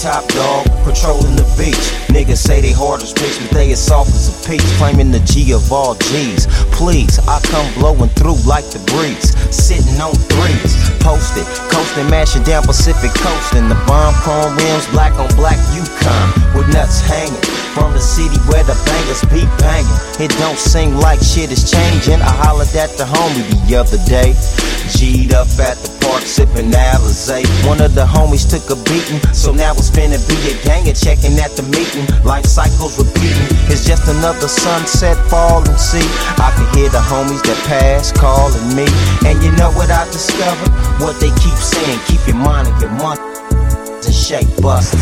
top dog, patrolling the beach. Niggas say they hard as bricks, but they as soft as a peach. Claiming the G of all G's. Please, I come blowing through like the breeze. Sitting on threes, posted, coasting, mashing down Pacific Coast. And the bomb chrome rims, black on black Yukon, with nuts hanging. From the city where the bangers be banging. It don't seem like shit is changing. I hollered at the homie the other day. G'd up at the park sipping Alizé. One of the homies took a beating, so now it's finna be a gang and checking at the meeting. Life cycles repeating, it's just another sunset falling. See, I can hear the homies that pass calling me. And you know what I discovered? What they keep saying, keep your mind and your money and shake busters.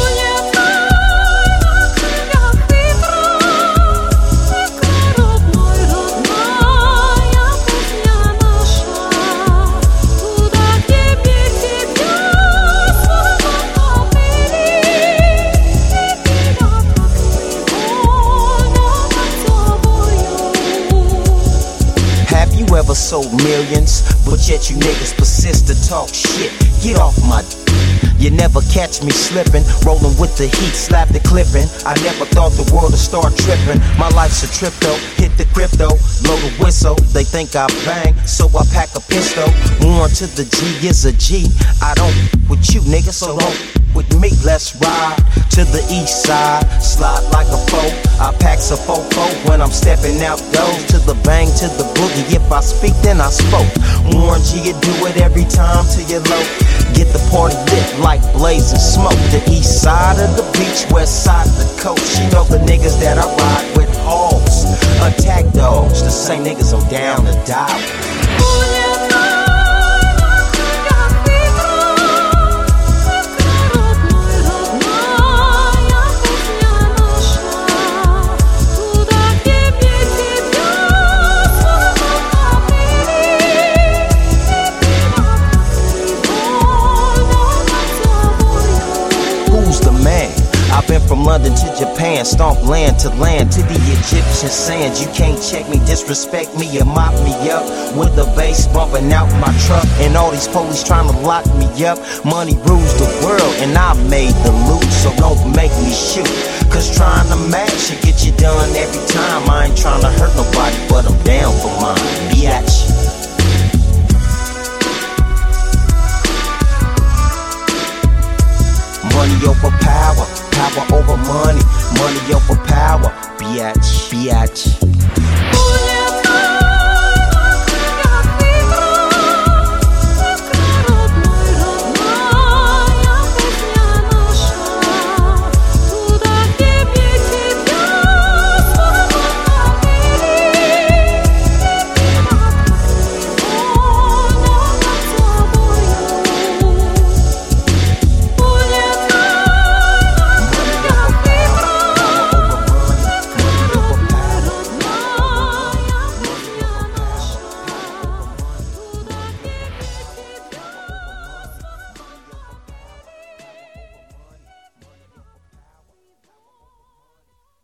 Ever sold millions, but yet you niggas persist to talk shit. Get off my You never catch me slipping, rolling with the heat, slap the clipping. I never thought the world would start tripping. My life's a trip though, hit the crypto, blow the whistle. They think I bang, so I pack a pistol. One to the G is a G. I don't with you niggas, so don't with me. Let's ride to the east side, slide like a foe. I packs a fofo when I'm stepping out those. To the bang, to the boogie. If I speak, then I spoke. Warren G, you do it every time till you're low. Get the party lit like blazing smoke. The east side of the beach, west side of the coast. You know the niggas that I ride with hogs, attack dogs. The same niggas I'm down to die with. I've been from London to Japan, stomp land to land, to the Egyptian sands. You can't check me, disrespect me, or mop me up with the bass bumping out my truck. And all these police trying to lock me up. Money rules the world and I made the loot, so don't make me shoot. Cause trying to match it get you done every time. I ain't trying to hurt nobody, but I'm down for mine. Biatch. Money over power, power over money, money over power. Biatch, biatch.